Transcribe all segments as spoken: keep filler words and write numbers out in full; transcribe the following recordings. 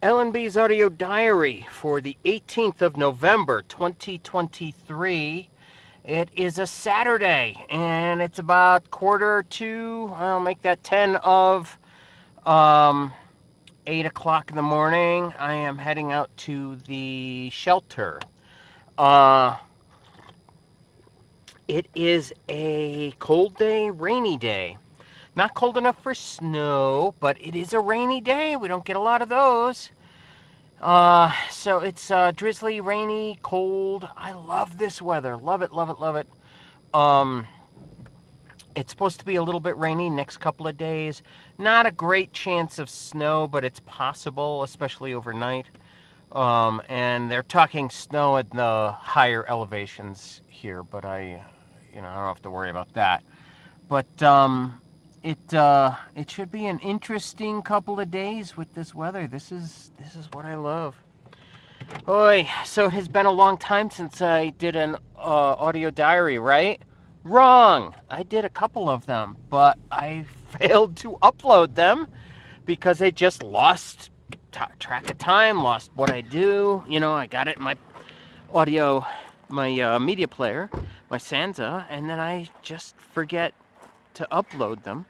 L N B's audio diary for the eighteenth of November, twenty twenty-three. It is a Saturday, and it's about quarter to, I'll make that ten of um, eight o'clock in the morning. I am heading out to the shelter. Uh, it is a cold day, rainy day. Not cold enough for snow, but it is a rainy day. We don't get a lot of those. Uh, so it's uh, drizzly, rainy, cold. I love this weather. Love it, love it, love it. Um, it's supposed to be a little bit rainy next couple of days. Not a great chance of snow, but it's possible, especially overnight. Um, and they're talking snow at the higher elevations here, but I, you know, I don't have to worry about that. But um, it uh, it should be an interesting couple of days with this weather. This is this is what I love. Boy, so it has been a long time since I did an uh, audio diary, right? Wrong. I did a couple of them, but I failed to upload them because I just lost t- track of time, lost what I do. You know, I got it in my audio, my uh, media player, my Sansa, and then I just forget to upload them.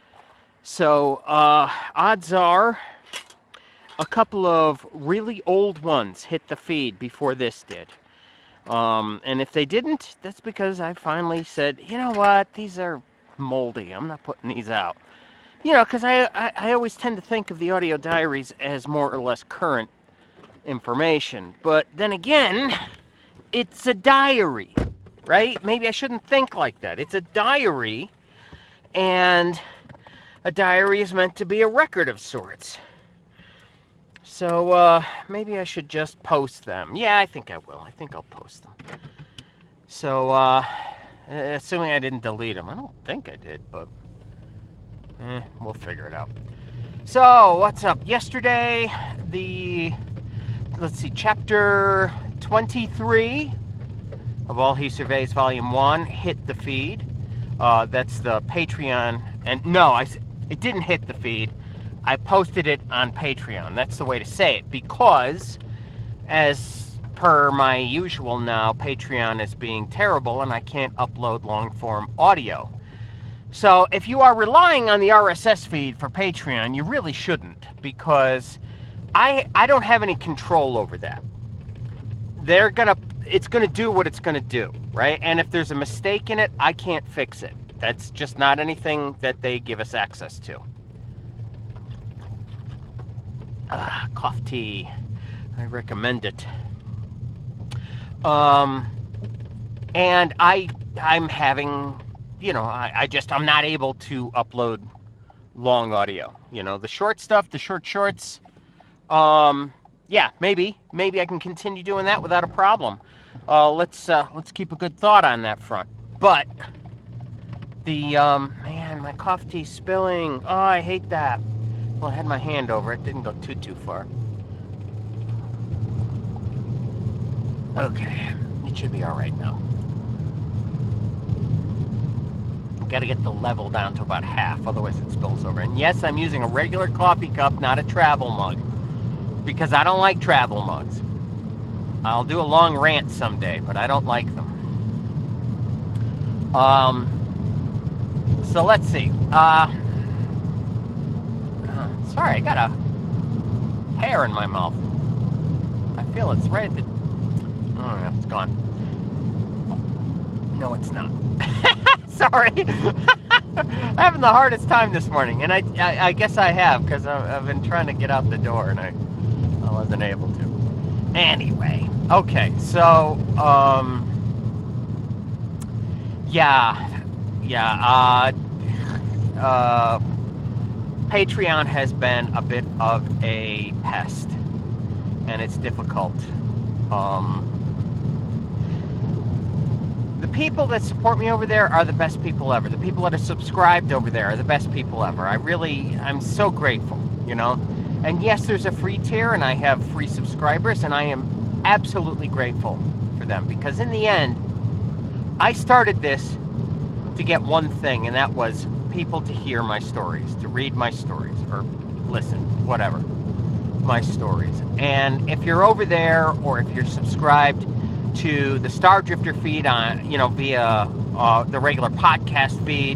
So, uh, odds are a couple of really old ones hit the feed before this did. Um, and if they didn't, that's because I finally said, you know what, these are moldy. I'm not putting these out. You know, because I, I, I always tend to think of the audio diaries as more or less current information. But then again, it's a diary, right? Maybe I shouldn't think like that. It's a diary, and a diary is meant to be a record of sorts. So, uh, maybe I should just post them. Yeah, I think I will. I think I'll post them. So, uh, assuming I didn't delete them. I don't think I did, but eh, we'll figure it out. So, what's up? Yesterday, the, let's see, chapter twenty-three of All He Surveys Volume one hit the feed. Uh, that's the Patreon. And no, I, it didn't hit the feed. I posted it on Patreon. That's the way to say it, because as per my usual now, Patreon is being terrible and I can't upload long-form audio. So if you are relying on the R S S feed for Patreon, you really shouldn't, because I I don't have any control over that. They're gonna, it's gonna do what it's gonna do, right? And if there's a mistake in it, I can't fix it. That's just not anything that they give us access to. Ah, cough tea. I recommend it. Um, and I, I'm having, you know, I, I just, I'm not able to upload long audio. You know, the short stuff, the short shorts. Um, yeah, maybe, maybe I can continue doing that without a problem. Uh, let's, uh, let's keep a good thought on that front. But the, um, man, my cough tea's spilling. Oh, I hate that. Well, I had my hand over it. Didn't go too, too far. Okay. It should be all right now. Got to get the level down to about half, otherwise it spills over. And yes, I'm using a regular coffee cup, not a travel mug, because I don't like travel mugs. I'll do a long rant someday, but I don't like them. Um, so let's see. Uh... Sorry, I got a hair in my mouth. I feel it's right at the... Oh, yeah, it's gone. No, it's not. Sorry. I'm having the hardest time this morning, and I, I, I guess I have, because I've, I've been trying to get out the door, and I, I wasn't able to. Anyway, okay, so, um... yeah, yeah, uh... Uh... Patreon has been a bit of a pest, and it's difficult. Um, the people that support me over there are the best people ever. The people that are subscribed over there are the best people ever. I really, I'm so grateful, you know? And yes, there's a free tier, and I have free subscribers, and I am absolutely grateful for them, because in the end, I started this to get one thing, and that was people to hear my stories, to read my stories, or listen, whatever. my stories. And if you're over there, or if you're subscribed to the Star Drifter feed on, you know, via uh, the regular podcast feed,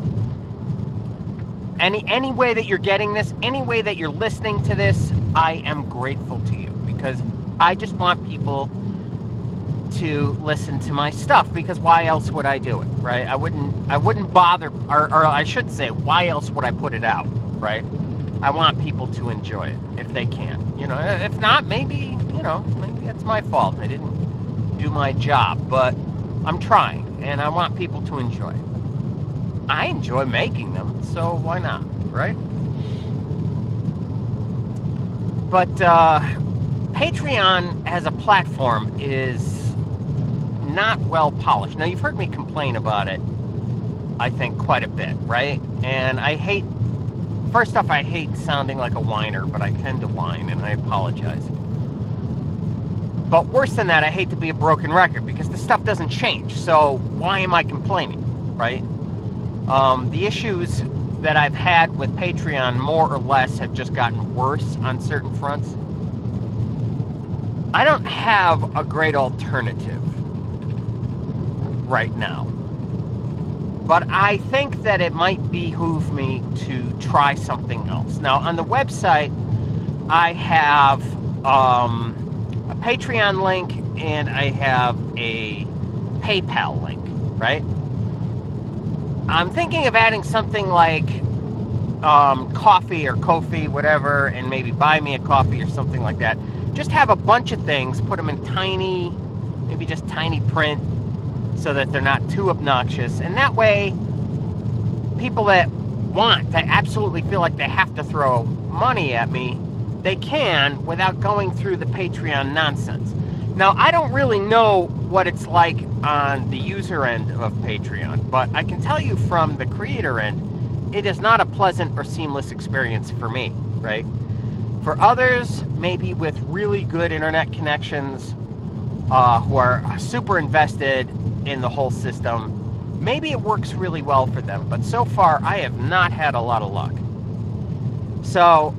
any any way that you're getting this, any way that you're listening to this, I am grateful to you, because I just want people to listen to my stuff, because why else would I do it, right? I wouldn't I wouldn't bother, or, or I should say, why else would I put it out, right? I want people to enjoy it if they can. You know, if not, maybe, you know, maybe that's my fault. I didn't do my job, but I'm trying, and I want people to enjoy it. I enjoy making them, so why not, right? But uh, Patreon as a platform is not well polished. Now, you've heard me complain about it, I think, quite a bit, right? And I hate, first off, I hate sounding like a whiner, but I tend to whine, and I apologize. But worse than that, I hate to be a broken record, because the stuff doesn't change. So why am I complaining, right? Um, the issues that I've had with Patreon more or less have just gotten worse on certain fronts. I don't have a great alternative right now, but I think that it might behoove me to try something else. Now, on the website, I have um, a Patreon link, and I have a PayPal link, right? I'm thinking of adding something like um, coffee or Ko-fi, whatever, and maybe buy me a coffee or something like that. Just have a bunch of things, put them in tiny, maybe just tiny print, so that they're not too obnoxious. And that way, people that want, that absolutely feel like they have to throw money at me, they can without going through the Patreon nonsense. Now, I don't really know what it's like on the user end of Patreon, but I can tell you from the creator end, it is not a pleasant or seamless experience for me, right? For others, maybe with really good internet connections, uh, who are super invested in the whole system, maybe it works really well for them, but so far I have not had a lot of luck. So,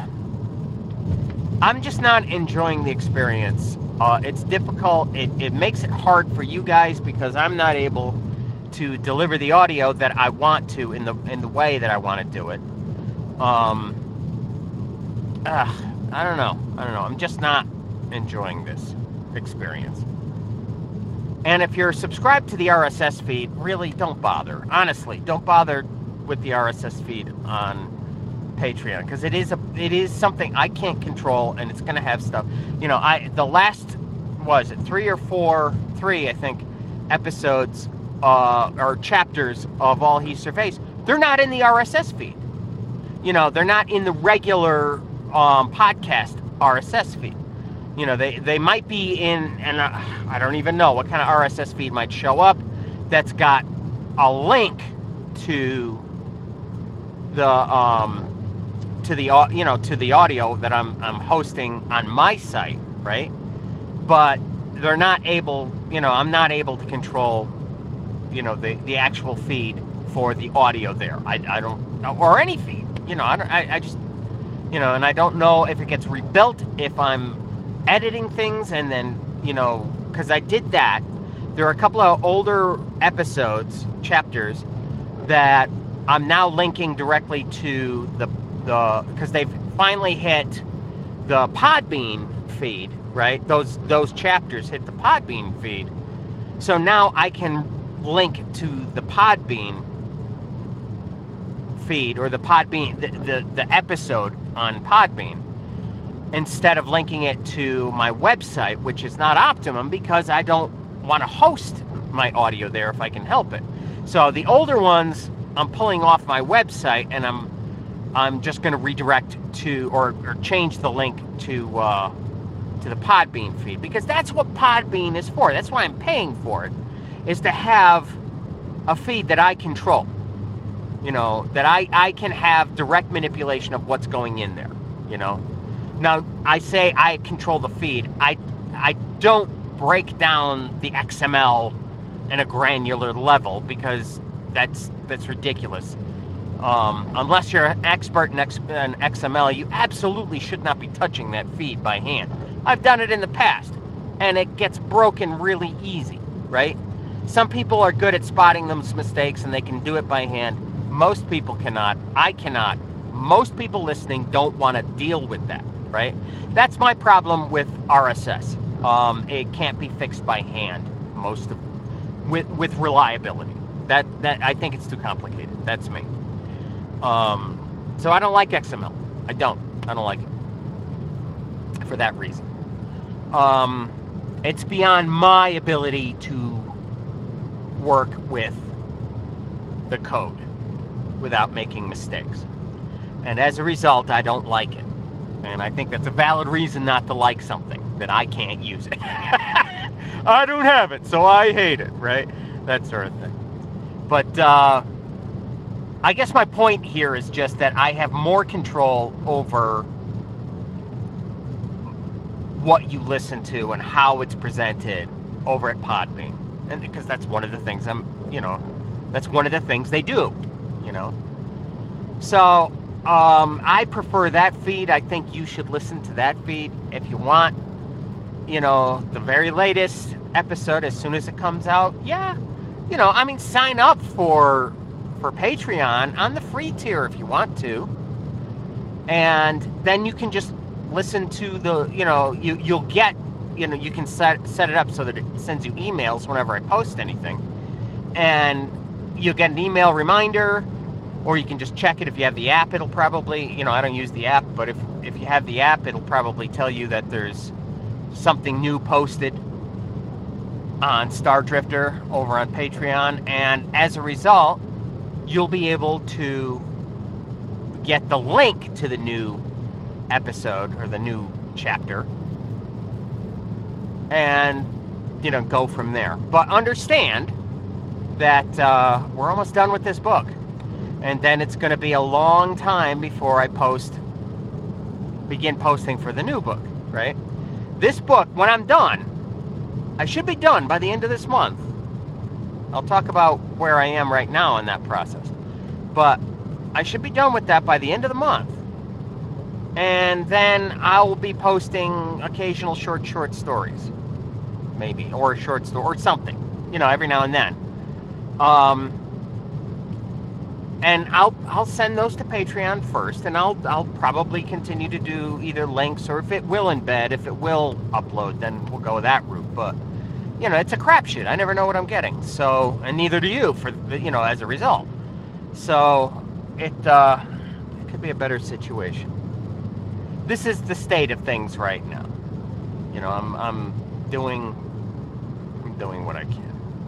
I'm just not enjoying the experience. Uh, it's difficult. It, it makes it hard for you guys, because I'm not able to deliver the audio that I want to in the in the way that I want to do it. Um, ugh, I don't know. I don't know. I'm just not enjoying this experience. And if you're subscribed to the R S S feed, really don't bother. Honestly, don't bother with the R S S feed on Patreon, because it is a it is something I can't control, and it's going to have stuff. You know, I the last was it three or four, three I think, episodes uh, or chapters of All He Surveys. They're not in the R S S feed. You know, they're not in the regular um, podcast R S S feed. You know, they they might be in, and uh, I don't even know what kind of R S S feed might show up that's got a link to the um. to the you know to the audio that I'm I'm hosting on my site, right? But they're not able, you know, I'm not able to control, you know, the the actual feed for the audio there. I, I don't, or any feed, you know. I don't, I, I just, you know, and I don't know if it gets rebuilt if I'm editing things, and then, you know, because I did that. There are a couple of older episodes, chapters, that I'm now linking directly to the the because they've finally hit the Podbean feed, right? Those those chapters hit the Podbean feed. So now I can link to the Podbean feed, or the Podbean the, the, the episode on Podbean, instead of linking it to my website, which is not optimum because I don't want to host my audio there if I can help it. So the older ones I'm pulling off my website, and I'm I'm just going to redirect to, or, or change the link to uh, to the Podbean feed, because that's what Podbean is for. That's why I'm paying for it, is to have a feed that I control. You know, that I, I can have direct manipulation of what's going in there, you know. Now, I say I control the feed. I, I don't break down the X M L in a granular level, because that's that's ridiculous. Um, unless you're an expert in, X, in X M L, you absolutely should not be touching that feed by hand. I've done it in the past, and it gets broken really easy, right? Some people are good at spotting those mistakes, and they can do it by hand. Most people cannot. I cannot. Most people listening don't want to deal with that, right? That's my problem with R S S. Um, it can't be fixed by hand, most of, with with reliability. That that I think it's too complicated. That's me. Um, so I don't like X M L. I don't. I don't like it for that reason. Um, it's beyond my ability to work with the code without making mistakes. And as a result, I don't like it. And I think that's a valid reason not to like something, that I can't use it. I don't have it, so I hate it, right? That sort of thing. But uh, I guess my point here is just that I have more control over what you listen to and how it's presented over at Podbean. And because that's one of the things I'm, you know, that's one of the things they do, you know. So um, I prefer that feed. I think you should listen to that feed if you want, you know, the very latest episode as soon as it comes out. Yeah, you know, I mean, sign up for for Patreon on the free tier if you want to, and then you can just listen to the, you know, you you'll get, you know, you can set set it up so that it sends you emails whenever I post anything, and you'll get an email reminder, or you can just check it if you have the app. It'll probably, you know, I don't use the app, but if if you have the app, it'll probably tell you that there's something new posted on Star Drifter over on Patreon, and as a result, you'll be able to get the link to the new episode or the new chapter and, you know, go from there. But understand that uh, we're almost done with this book, and then it's going to be a long time before I post begin posting for the new book, right? This book, when I'm done, I should be done by the end of this month. I'll talk about where I am right now in that process. But I should be done with that by the end of the month. And then I'll be posting occasional short, short stories. Maybe. Or a short story. Or something. You know, every now and then. Um, and I'll I'll send those to Patreon first. And I'll, I'll probably continue to do either links, or if it will embed, if it will upload, then we'll go that route. But, you know, it's a crapshoot. I never know what I'm getting. So, and neither do you, for, you know, as a result. So it uh, it could be a better situation. This is the state of things right now. You know, I'm I'm doing I'm doing what I can.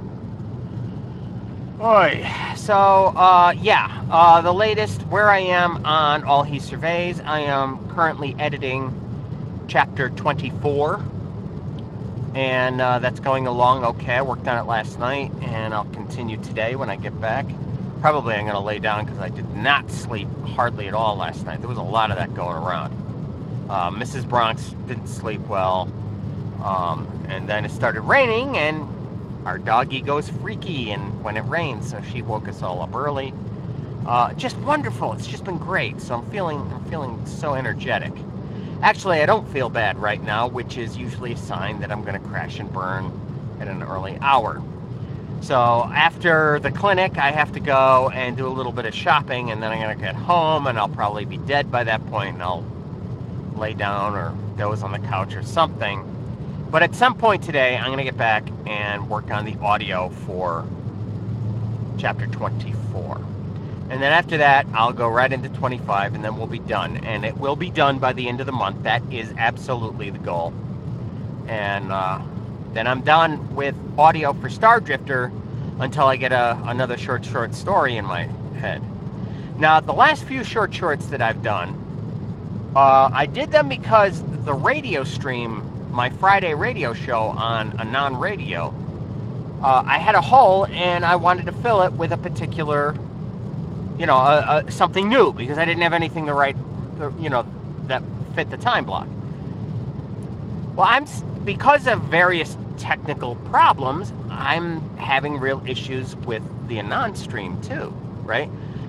Oi. So uh, yeah, uh, the latest where I am on All He Surveys. I am currently editing chapter twenty-four, and uh, that's going along okay. I worked on it last night, and I'll continue today when I get back. Probably I'm going to lay down because I did not sleep hardly at all last night. There was a lot of that going around. Uh, Missus Bronx didn't sleep well. Um, and then it started raining, and our doggy goes freaky and when it rains, so she woke us all up early. Uh, just wonderful. It's just been great. So I'm feeling, I'm feeling so energetic. Actually, I don't feel bad right now, which is usually a sign that I'm going to crash and burn at an early hour. So after the clinic, I have to go and do a little bit of shopping, and then I'm going to get home, and I'll probably be dead by that point, and I'll lay down or doze on the couch or something. But at some point today, I'm going to get back and work on the audio for chapter twenty-four. And then after that, I'll go right into twenty-five, and then we'll be done. And it will be done by the end of the month. That is absolutely the goal. And, uh... then I'm done with audio for Star Drifter until I get a, another short, short story in my head. Now, the last few short shorts that I've done, uh, I did them because the radio stream, my Friday radio show on a non-radio, uh, I had a hole and I wanted to fill it with a particular, you know, a, a, something new, because I didn't have anything to write, you know, that fit the time block. Well, I'm because of various technical problems, I'm having real issues with the Anon stream too, right?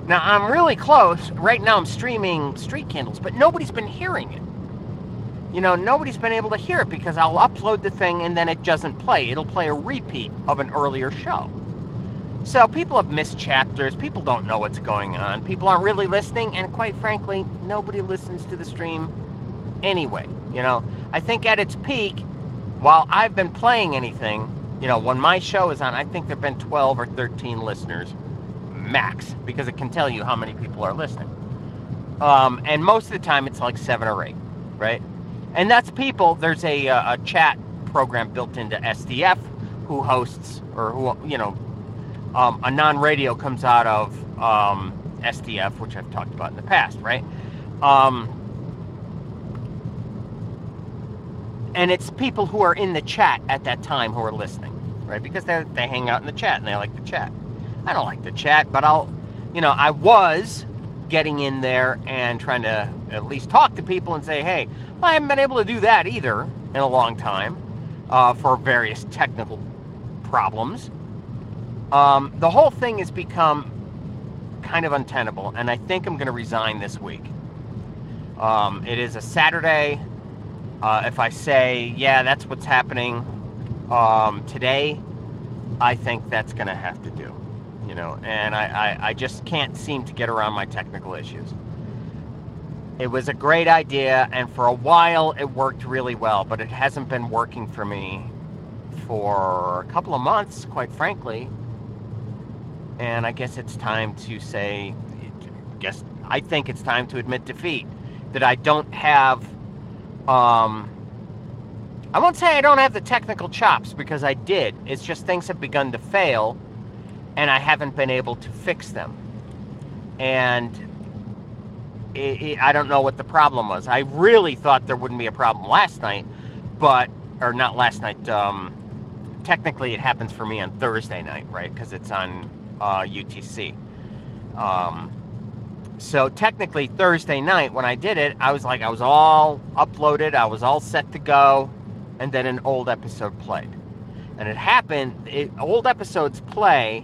Now, I'm really close. Right now, I'm streaming Street Candles, but nobody's been hearing it. You know, nobody's been able to hear it because I'll upload the thing and then it doesn't play. It'll play a repeat of an earlier show. So people have missed chapters. People don't know what's going on. People aren't really listening, and quite frankly, nobody listens to the stream anyway. You know, I think at its peak, while I've been playing anything, you know, when my show is on, I think there have been twelve or thirteen listeners max, because it can tell you how many people are listening. Um, and most of the time it's like seven or eight, right? And that's people. There's a, a chat program built into S D F who hosts, or who, you know, um, a non-radio comes out of um, S D F, which I've talked about in the past, right? Um, and it's people who are in the chat at that time who are listening, right? Because they they hang out in the chat and they like the chat. I don't like the chat, but I'll, you know, I was getting in there and trying to at least talk to people and say, hey, well, I haven't been able to do that either in a long time uh, for various technical problems. Um, the whole thing has become kind of untenable, and I think I'm going to resign this week. Um, it is a Saturday. Uh, if I say, yeah, that's what's happening um, today, I think that's going to have to do. You know, and I, I, I just can't seem to get around my technical issues. It was a great idea, and for a while it worked really well, but it hasn't been working for me for a couple of months, quite frankly. And I guess it's time to say, I guess I think it's time to admit defeat, that I don't have, um, I won't say I don't have the technical chops, because I did. It's just things have begun to fail, and I haven't been able to fix them. And it, it, I don't know what the problem was. I really thought there wouldn't be a problem last night, but, or not last night, um, technically it happens for me on Thursday night, right? Because it's on uh, U T C. Um, so technically Thursday night when I did it, I was like, I was all uploaded, I was all set to go, and then an old episode played. And it happened, it, old episodes play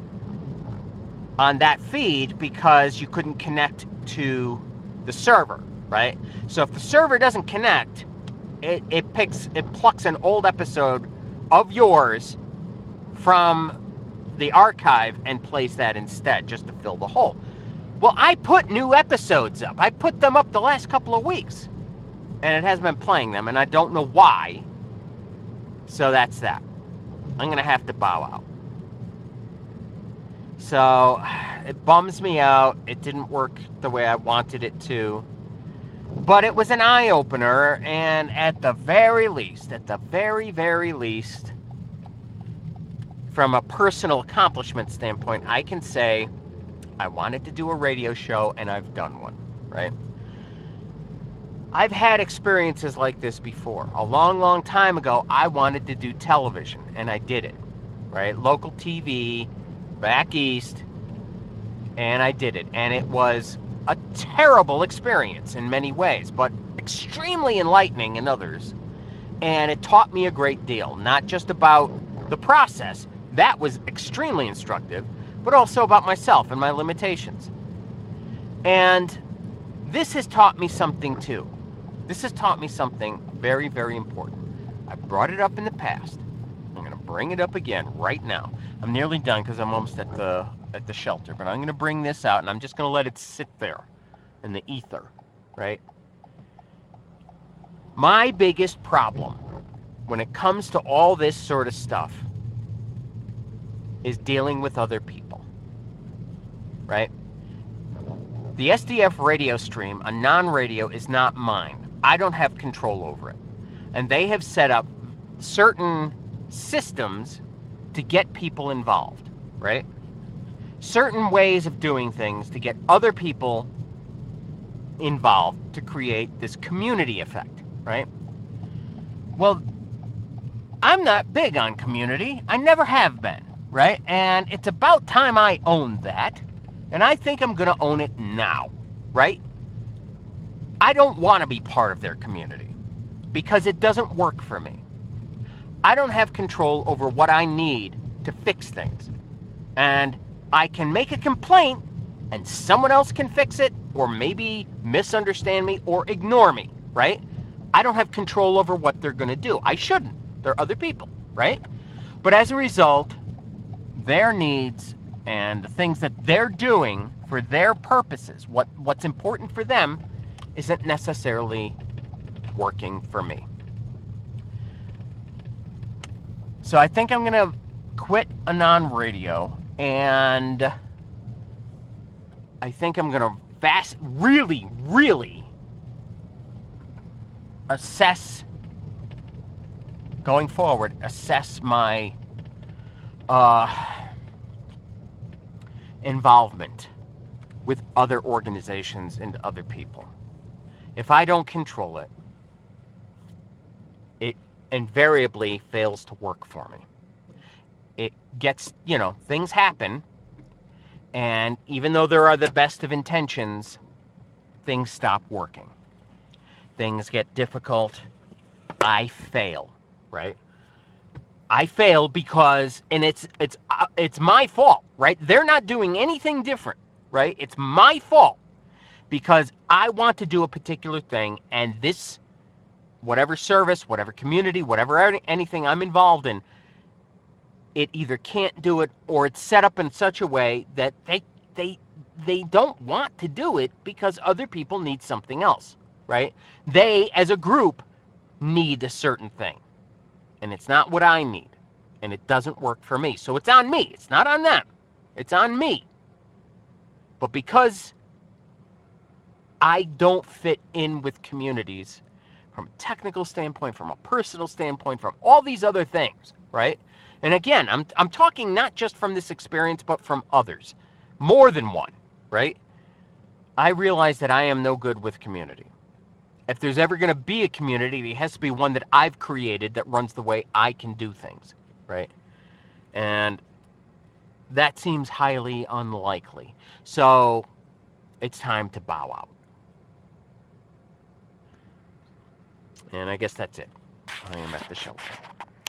on that feed because you couldn't connect to the server, right? So if the server doesn't connect, it, it picks, it plucks an old episode of yours from the archive and plays that instead, just to fill the hole. Well, I put new episodes up. I put them up the last couple of weeks, and it hasn't been playing them, and I don't know why. So that's that. I'm gonna have to bow out. So it bums me out. It didn't work the way I wanted it to. But it was an eye-opener, and at the very least, at the very, very least, from a personal accomplishment standpoint, I can say I wanted to do a radio show, and I've done one, right? I've had experiences like this before. A long, long time ago, I wanted to do television, and I did it, right? Local T V, back east, and I did it. And it was a terrible experience in many ways, but extremely enlightening in others. And it taught me a great deal, not just about the process, that was extremely instructive, but also about myself and my limitations. And this has taught me something too. This has taught me something very, very important. I brought it up in the past. I'm going to bring it up again right now. I'm nearly done because I'm almost at the at the shelter, but I'm going to bring this out, and I'm just going to let it sit there in the ether, right? My biggest problem when it comes to all this sort of stuff is dealing with other people, right? The S D F radio stream, a non-radio, is not mine. I don't have control over it. And they have set up certain systems to get people involved, right? Certain ways of doing things to get other people involved to create this community effect, right? Well, I'm not big on community. I never have been, right? And it's about time I owned that. And I think I'm going to own it now, right? I don't want to be part of their community because it doesn't work for me. I don't have control over what I need to fix things. And I can make a complaint and someone else can fix it, or maybe misunderstand me or ignore me, right? I don't have control over what they're going to do. I shouldn't. They're other people, right? But as a result, their needs and the things that they're doing for their purposes, what, what's important for them, isn't necessarily working for me. So I think I'm going to quit Anon Radio, and I think I'm going to fast, really, really assess, going forward, assess my uh, involvement with other organizations and other people. If I don't control it, it invariably fails to work for me. It gets, you know, things happen, and even though there are the best of intentions, things stop working. Things get difficult. I fail, right? I fail because, and it's it's uh, it's my fault, right? They're not doing anything different, right? It's my fault because I want to do a particular thing, and this, whatever service, whatever community, whatever anything I'm involved in, it either can't do it or it's set up in such a way that they they they don't want to do it because other people need something else, right? They, as a group, need a certain thing, and it's not what I need, and it doesn't work for me. So it's on me. It's not on them. It's on me. But because I don't fit in with communities from a technical standpoint, from a personal standpoint, from all these other things, right? And again, I'm I'm talking not just from this experience, but from others, more than one, right? I realize that I am no good with community. If there's ever going to be a community, it has to be one that I've created that runs the way I can do things, right? And that seems highly unlikely. So it's time to bow out. And I guess that's it. I am at the shelter.